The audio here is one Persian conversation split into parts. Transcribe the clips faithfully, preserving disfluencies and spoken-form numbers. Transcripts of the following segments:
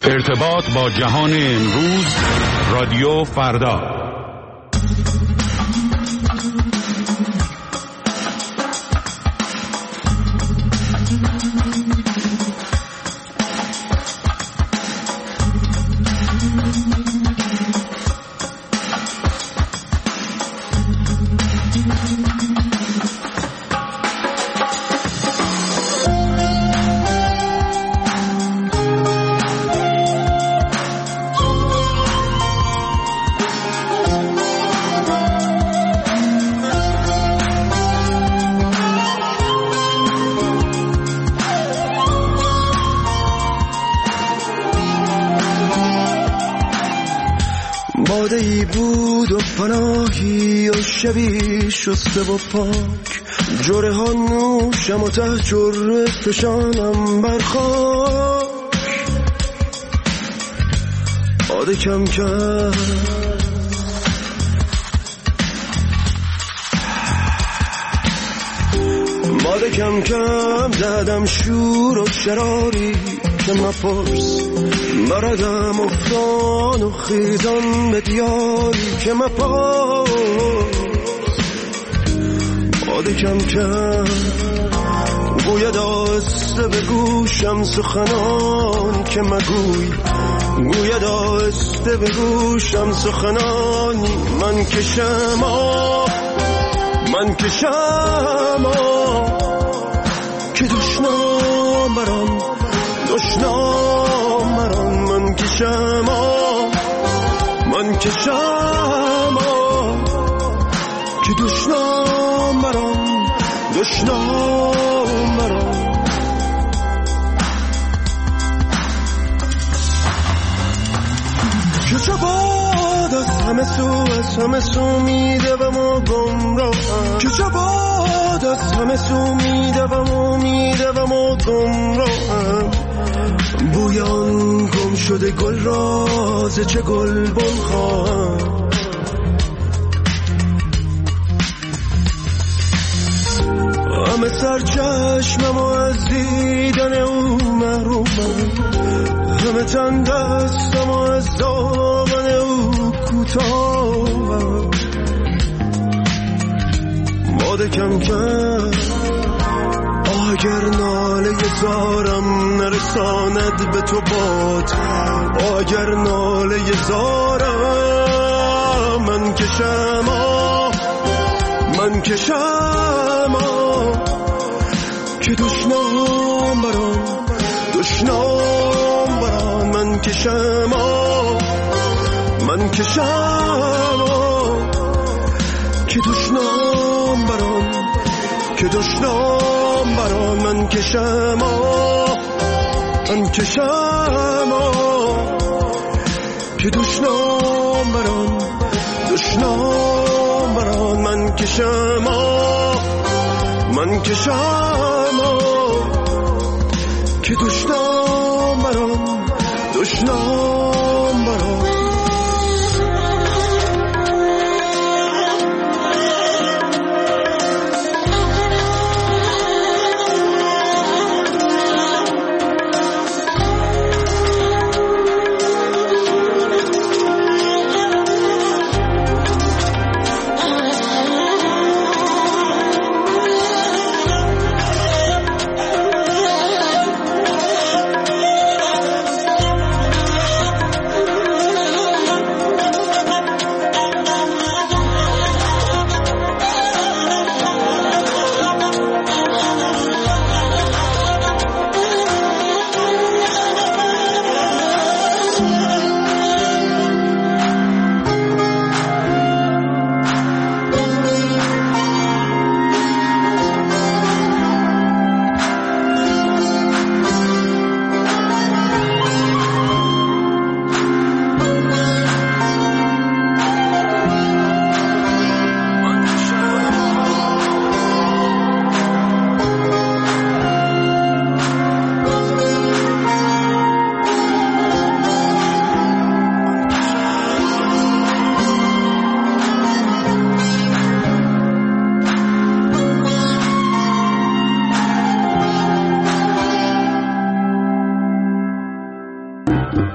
ارتباط با جهان امروز، رادیو فردا. باده‌ای بود و پناهی و شبی شسته و پاک، جره ها نوشم و ته جره فشانم برخاک. باده کم کم باده کم کم زدم شور و شراری که مپرس، بردم افتان و خیزان به دیاری که مپرس. باده کم کم گوید آهسته به گوشم سخنانی که مگوی، گوید آهسته به گوشم سخنانی. من کشم آه من کشم آه که دشنام برام دشنام برام. من کشم آه من کشم آه که دشنام برام دشنام برام. که چه باد از همه سو از همه سو میدوم و گمراهم، که چه باد از همه سو میدوم و میدوم و گمراهم. بویان گم شده گل راز چه گل بن خواهم. همه سر چشمم و از دیدن او محرومم، همه تن دستم و از دامن او کوتاهم. باده کم کم اگر ناله زارم نرساند به تو باد، اگر ناله زارم من کشم آه من کشم آه که دشنام برام دشنام برام. من کشم آه من کشم آه که دشنام برام که دشنام برام. من کشم آه من کشم آه که دشنام برام دشنام برام. من کشم آه من کشم آه که دشنام برام دشنام برام.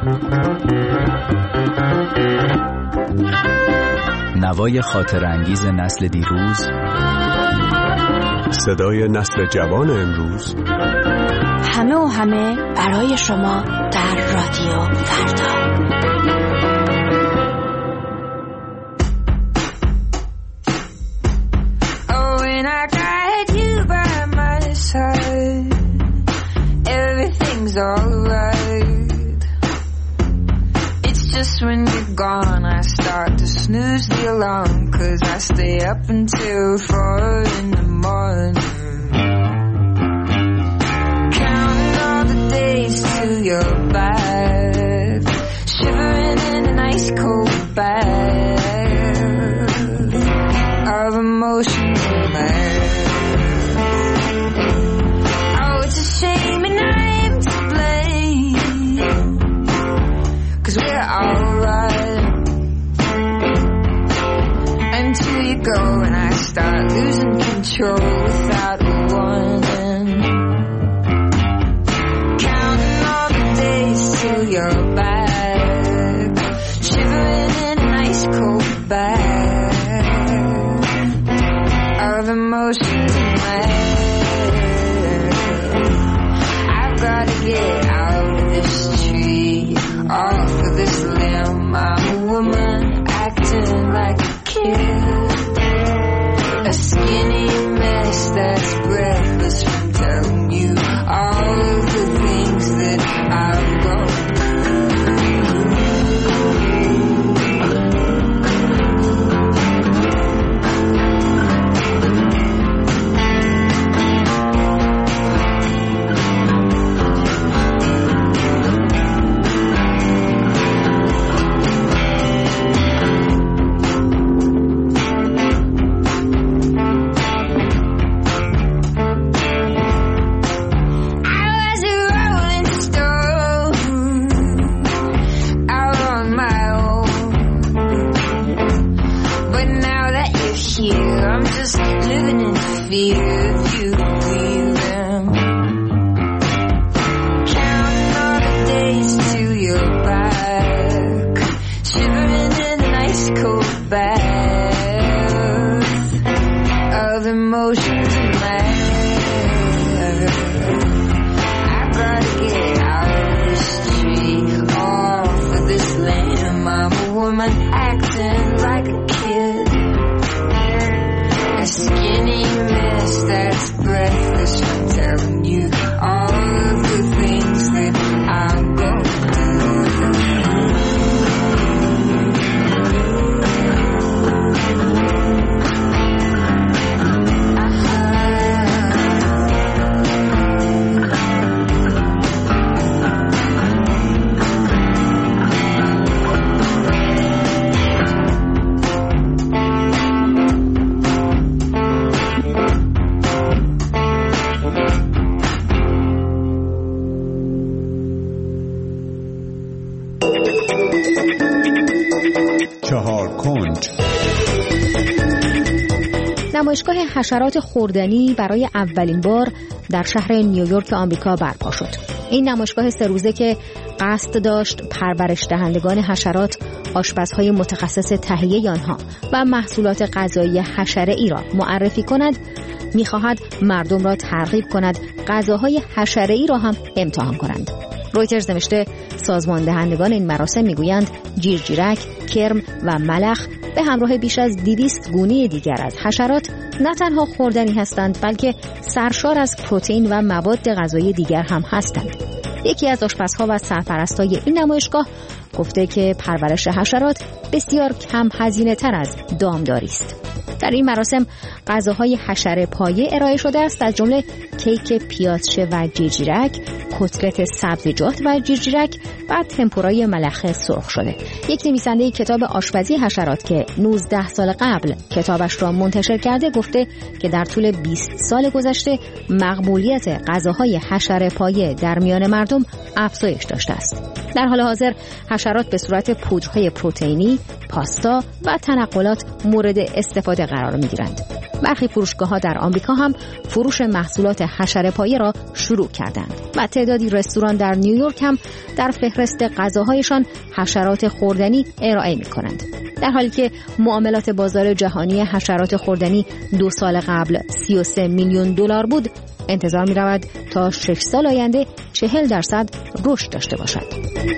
نوای خاطرانگیز نسل دیروز، صدای نسل جوان امروز، همه و همه برای شما در رادیو فردا. Oh, when I got you by my side, everything's alright. It's just when you're gone I start to snooze the alarm, 'cause I stay up until four in the morning, counting all the days till you're back, shivering in an ice cold bath of emotions and laughs. Oh, it's a shame and I'm to blame, 'cause we're alright until you go and I start losing control without a warning, counting all the days till you're back, shivering in an ice cold bath of emotions and laughs. I've gotta get out of this tree, off of this limb. I'm a woman acting like a kid, a skinny mess that's breathless from telling you all of the things that I've gone نمایشگاه حشرات خوردنی برای اولین بار در شهر نیویورک آمریکا برپا شد. این نمایشگاه سه روزه که قصد داشت پرورش دهندگان حشرات، آشپزهای متخصص تهیه آنها و محصولات غذایی حشره‌ای را معرفی کند، می‌خواهد مردم را ترغیب کند غذاهای حشره‌ای را هم امتحان کنند. رویترز نوشته سازمان دهندگان این مراسم میگویند جیرجیرک، کرم و ملخ به همراه بیش از دویست گونه دیگر از حشرات نه تنها خوردنی هستند، بلکه سرشار از پروتئین و مواد غذایی دیگر هم هستند. یکی از آشپزها و سرپرستای این نمایشگاه گفته که پرورش حشرات بسیار کم هزینه تر از دامداری است. در این مراسم غذاهای حشره پایه ارائه شده است، از جمله کیک پیازچه و جیرجیرک، کتلت سبزیجات و جیرجیرک و تمپورای ملخ سرخ شده. یک نویسنده کتاب آشپزی حشرات که نوزده سال قبل کتابش را منتشر کرده گفته که در طول بیست سال گذشته مقبولیت غذاهای حشره پایه در میان مردم افزایش داشته است. در حال حاضر حشرات به صورت پودرهای پروتئینی، پاستا و تنقلات مورد استفاده قرار می‌گیرند. برخی فروشگاه‌ها در آمریکا هم فروش محصولات حشره‌پایه را شروع کردند و تعداد تعدادی رستوران در نیویورک هم در فهرست غذاهایشان حشرات خوردنی ارائه می‌کنند. در حالی که معاملات بازار جهانی حشرات خوردنی دو سال قبل سی و سه میلیون دلار بود، انتظار می‌رود تا شش سال آینده چهل درصد رشد داشته باشد.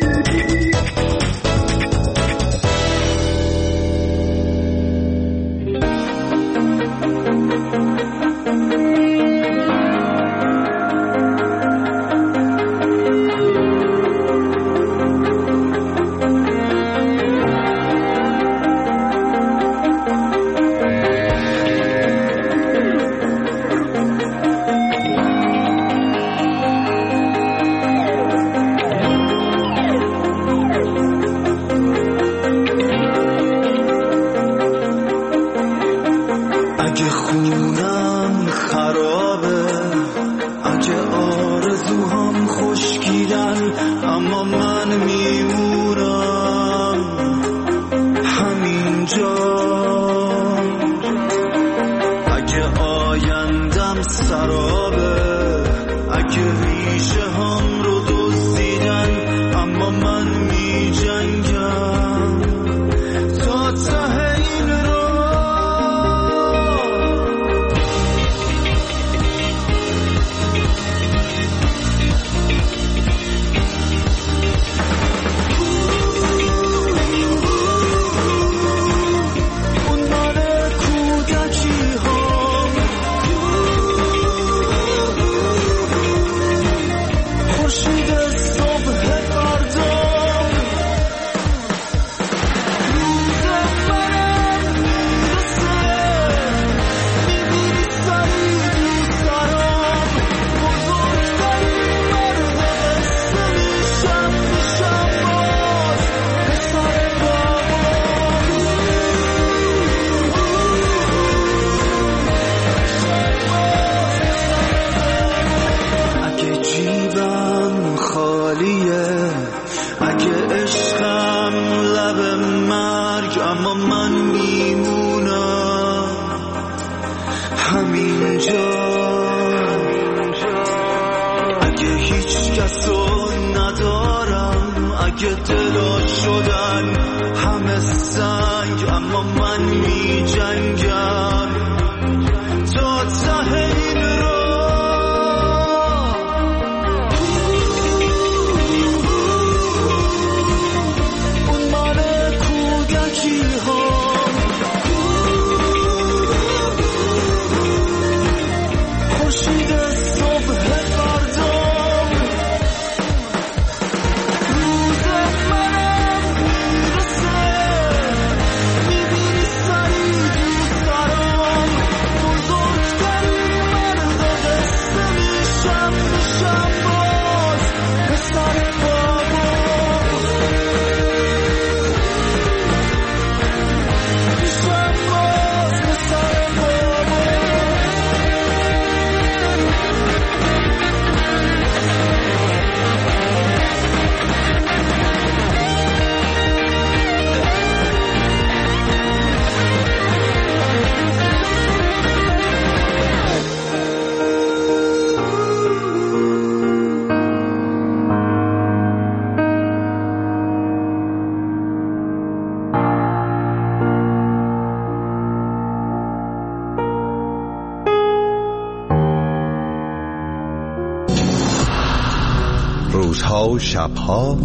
روزها و شبها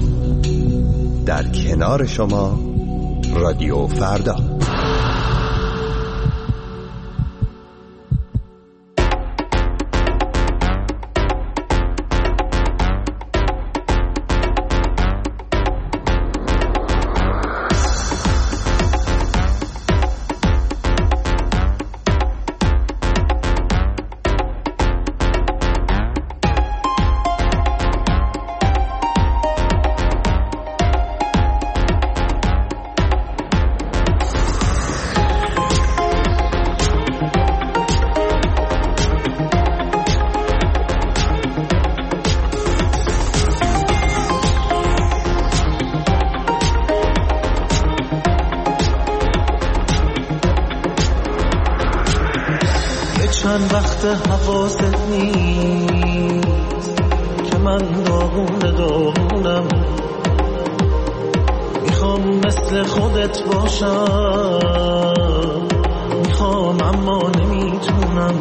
در کنار شما رادیو فردا. چند وقت حواست نیست که من داغونه داغونم، میخوام مثل خودت باشم، میخوام اما نمیتونم.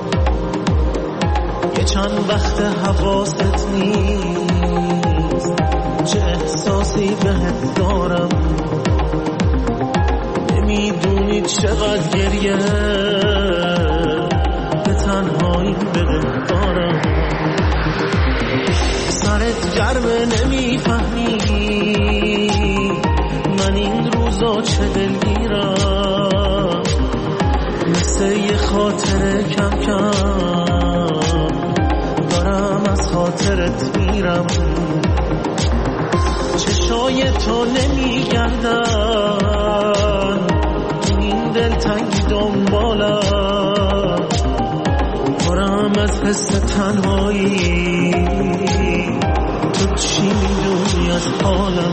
یه چند وقت حواست نیست چه احساسی بهت دارم، نمیدونی چقدر گریه به تنهایی بهت دارم. سرت گرمه نمیفهمی من این روزا چه دلگیرم، مثل یه خاطره کم کم دارم از خاطرت میرم. چشای تو نمیگردن تو این دلتنگی دنبالم، دارم از حس تنهایی، تو چی میدونی از حالم؟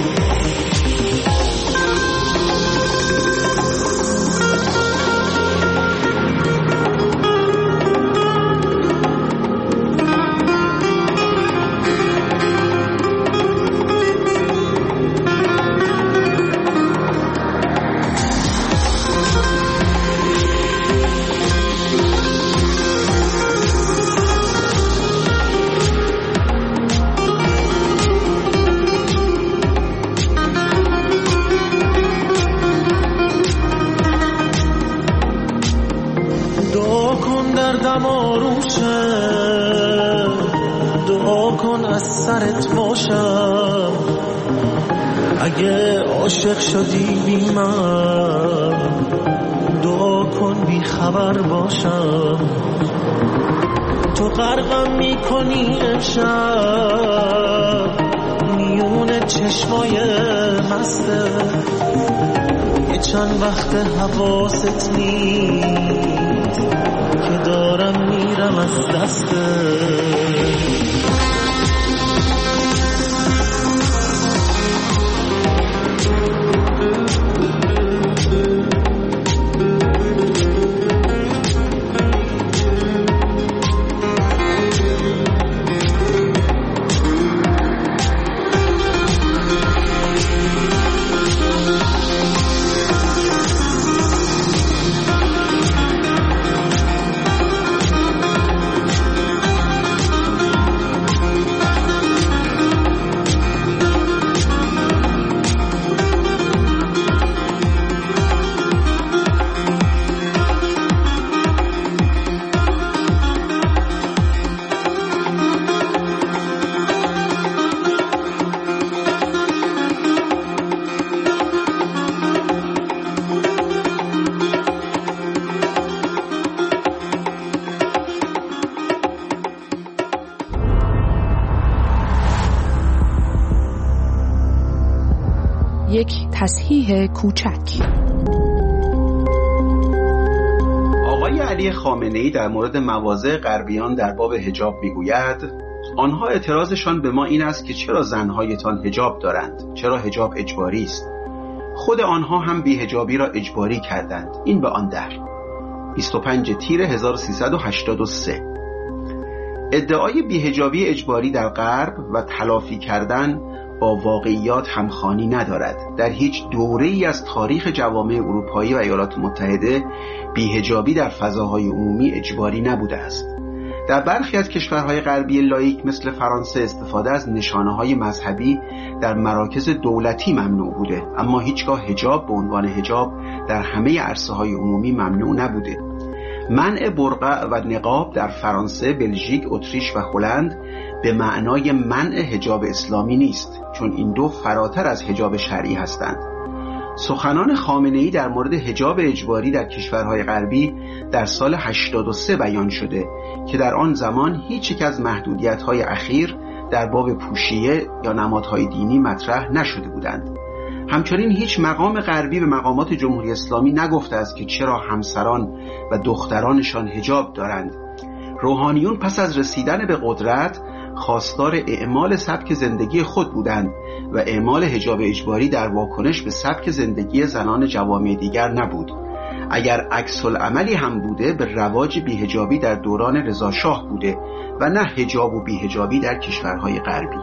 اگه عاشق شدی بی من دعا کن بی خبر باشم. تو غرقم میکنی امشب میون چشمای مسته، یه چند وقت حواست نیست که دارم میرم از دسته. یک تصحیح کوچک. آقای علی خامنه‌ای در مورد مواضع غربیان در باب حجاب میگوید آنها اعتراضشان به ما این است که چرا زنهایتان حجاب دارند، چرا حجاب اجباری است. خود آنها هم بی‌حجابی را اجباری کردند. این به آن در بیست و پنج تیر هزار و سیصد و هشتاد و سه. ادعای بی‌حجابی اجباری در غرب و تلافی کردن با واقعیات همخوانی ندارد. در هیچ دوره‌ای از تاریخ جوامع اروپایی و ایالات متحده بی‌حجابی در فضاهای عمومی اجباری نبوده است. در برخی از کشورهای غربی لاییک مثل فرانسه استفاده از نشانه‌های مذهبی در مراکز دولتی ممنوع بوده، اما هیچگاه حجاب به عنوان حجاب در همه عرصه‌های عمومی ممنوع نبوده. منع برقع و نقاب در فرانسه، بلژیک، اتریش و هلند به معنای منع حجاب اسلامی نیست، چون این دو فراتر از حجاب شرعی هستند. سخنان خامنه‌ای در مورد حجاب اجباری در کشورهای غربی در سال هشتاد و سه بیان شده که در آن زمان هیچ یک از محدودیت‌های اخیر در باب پوشیه یا نمادهای دینی مطرح نشده بودند. همچنین هیچ مقام غربی به مقامات جمهوری اسلامی نگفته است که چرا همسران و دخترانشان حجاب دارند. روحانیون پس از رسیدن به قدرت خواستار اعمال سبک زندگی خود بودند و اعمال حجاب اجباری در واکنش به سبک زندگی زنان جوامع دیگر نبود. اگر عکس العملی هم بوده به رواج بی‌حجابی در دوران رضا شاه بوده و نه حجاب و بی‌حجابی در کشورهای غربی.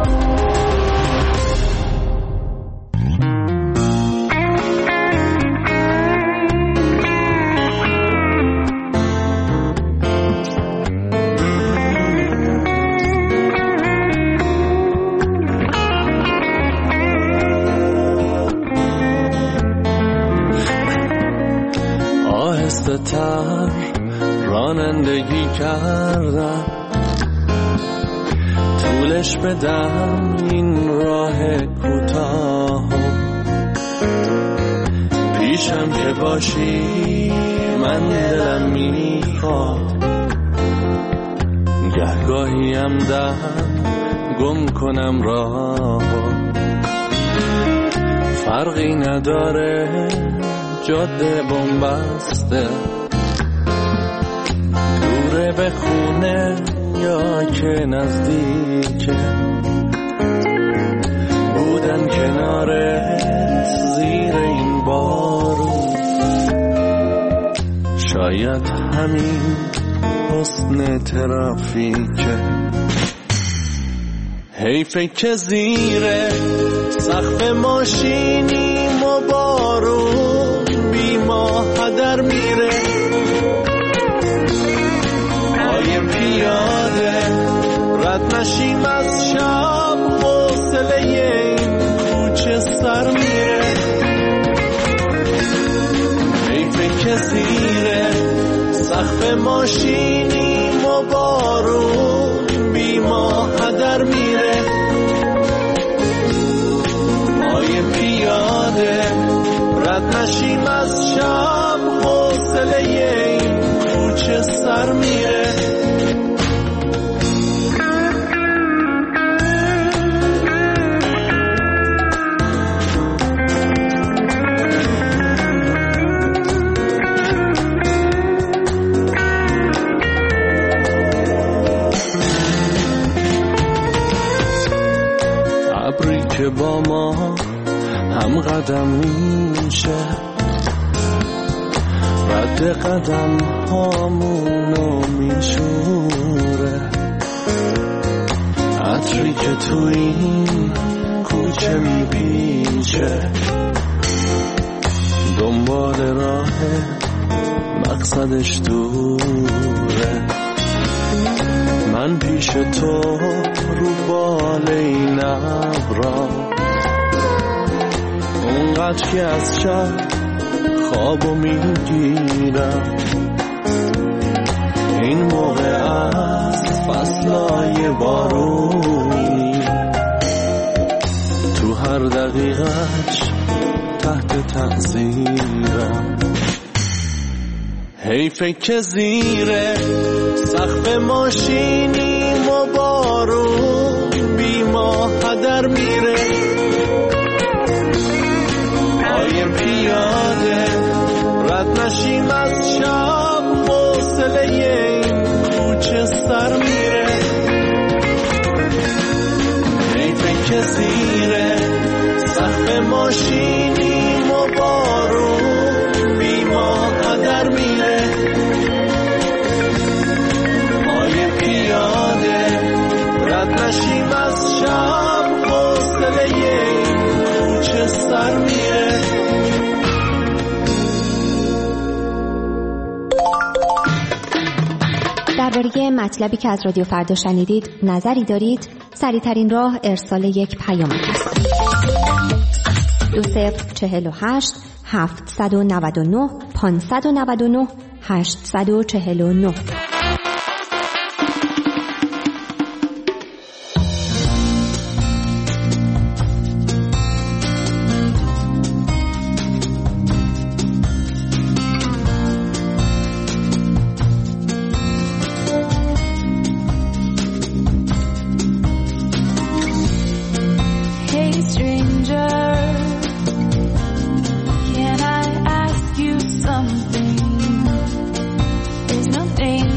آهسته تر رانندگی کردم، طولش بدم این راه کوتاه، پیشم که باشی من دلم میخواد، گهگاهیم دهم گم کنم راه، فرقی نداره جاده بنبسته، دوره به خونه یا که نزدیکه، بودن کناره زیر این بارون، شاید همین حسن ترافیکه. حیفه که زیر سقف ماشینیم و بارون بی ما هدر میره، پای پیاده رد نشیم از شب، حوصله این کوچه سر میره. حیفه که زیر سقف ماشینیم و بارون بی ما هدر میره، پای پیاده رد نشیم از شب، حوصله این کوچه سر میره. ابری که با ما هم قدم میشه، رد قدم هامونو میشوره، عطری که تو این کوچه میپیچه، دنبال راه مقصدش دوره، من پیش تو رو بال این ابرا، اونقدر که از شب خوابو میگیرم، این موقع از فصلای بارونی، تو هر دقیقش تحت تأثیرم. حیفه که زیر سقف ماشینیم و بارون بی ما هدر میره، پای پیاده رد نشیم از شب، حوصله این کوچه سر میره. حیفه که زیر سقف ماشینیم و بارون بی ما هدر میره، پای پیاده رد نشیم از شب، حوصله این کوچه سر میره. درباره مطلبی که از رادیو فردا شنیدید نظری دارید؟ سریع‌ترین راه ارسال یک پیام است. دو صفر چهل و هشت هفتصد و نود و نه پانصد و نود و نه هشتصد و چهل و نه. Can I ask you something? There's no danger.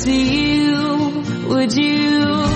see you, would you